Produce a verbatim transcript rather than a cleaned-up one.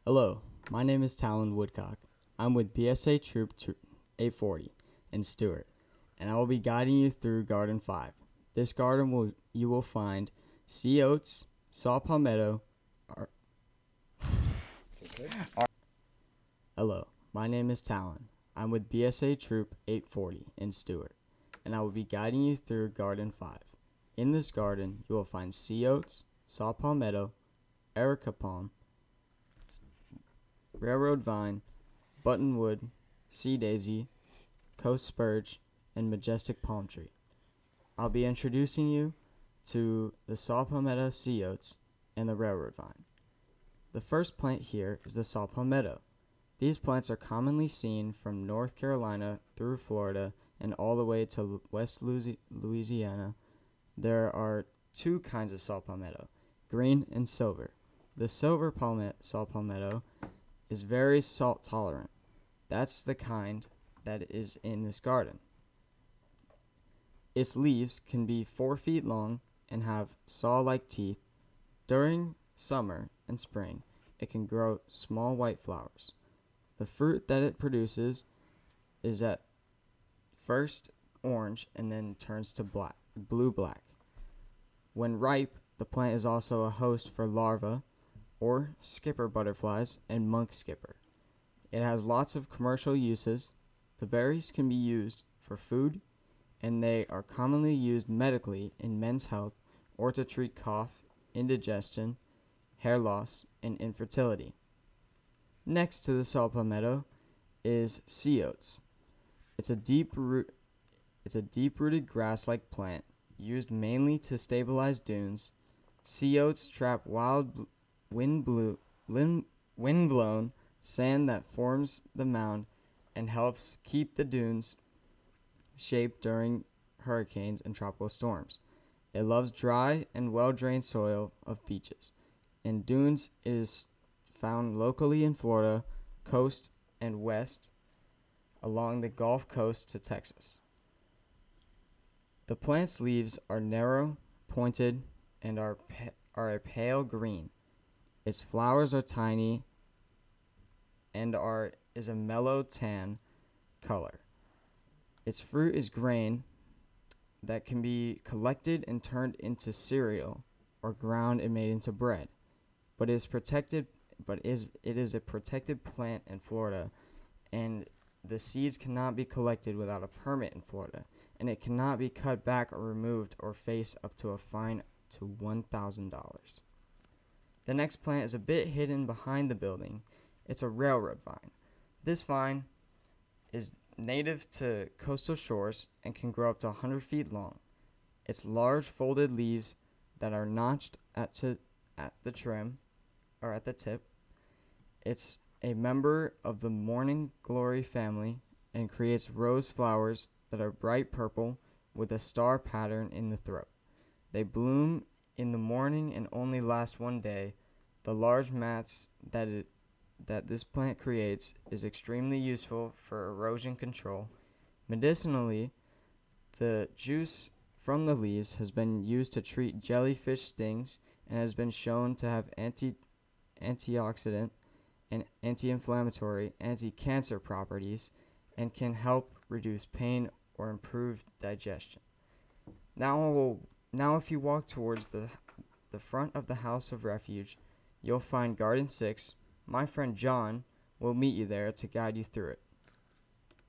Hello, my name is Talon Woodcock. I'm with B S A Troop eight forty in Stewart, and I will be guiding you through Garden five. This garden will you will find sea oats, saw palmetto. Ar- Hello, my name is Talon. I'm with B S A Troop eight forty in Stewart, and I will be guiding you through Garden five. In this garden, you will find sea oats, saw palmetto, erica palm, railroad vine, buttonwood, sea daisy, coast spurge, and majestic palm tree. I'll be introducing you to the saw palmetto, sea oats, and the railroad vine. The first plant here is the saw palmetto. These plants are commonly seen from North Carolina through Florida and all the way to West Louisiana. There are two kinds of saw palmetto, green and silver. The silver palmet, saw palmetto is very salt tolerant. That's the kind that is in this garden. Its leaves can be four feet long and have saw-like teeth. During summer and spring, it can grow small white flowers. The fruit that it produces is at first orange and then turns to black, blue-black. When ripe, the plant is also a host for larvae or skipper butterflies and monk skipper. It has lots of commercial uses. The berries can be used for food, and they are commonly used medically in men's health or to treat cough, indigestion, hair loss, and infertility. Next to the saw palmetto is sea oats. It's a deep root it's a deep-rooted grass-like plant used mainly to stabilize dunes. Sea oats trap wild wind blew, wind, wind-blown sand that forms the mound and helps keep the dunes shaped during hurricanes and tropical storms. It loves dry and well-drained soil of beaches. In dunes, it is found locally in Florida, coast, and west along the Gulf Coast to Texas. The plant's leaves are narrow, pointed, and are, pa- are a pale green. Its flowers are tiny and are is a mellow tan color. Its fruit is grain that can be collected and turned into cereal or ground and made into bread, but is protected but is it is a protected plant in Florida, and the seeds cannot be collected without a permit in Florida, and it cannot be cut back or removed or face up to a fine to one thousand dollars. The next plant is a bit hidden behind the building. It's a railroad vine. This vine is native to coastal shores and can grow up to one hundred feet long. Its large folded leaves that are notched at, to, at the trim or at the tip. It's a member of the morning glory family and creates rose flowers that are bright purple with a star pattern in the throat. They bloom in the morning and only last one day. The large mats that it, that this plant creates is extremely useful for erosion control. Medicinally, the juice from the leaves has been used to treat jellyfish stings and has been shown to have anti antioxidant and anti-inflammatory, anti-cancer properties, and can help reduce pain or improve digestion. Now, now if you walk towards the the front of the House of Refuge, you'll find Garden six. My friend John will meet you there to guide you through it.